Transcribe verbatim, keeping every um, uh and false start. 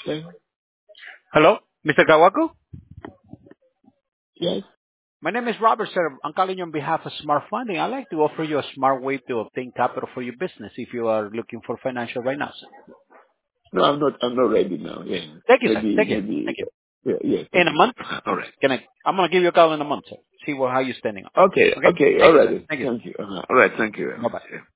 Okay. Hello, Mister Gawaku? Yes. My name is Robert, sir. I'm calling you on behalf of Smart Funding. I'd like to offer you a smart way to obtain capital for your business if you are looking for financial right now, sir. No, I'm not. I'm not ready now. Yeah. Thank you, sir. Maybe. Thank you. Maybe. Thank you. Yeah. Yeah. In Thank a you. month, Uh-huh. All right. can I? I'm gonna give you a call in a month, sir. See what how you're standing up. Okay. Okay. Okay. All Thank you, right. sir. Then. Thank you, sir. Thank you. Uh-huh. All right. Thank you very Bye much. bye. Yeah.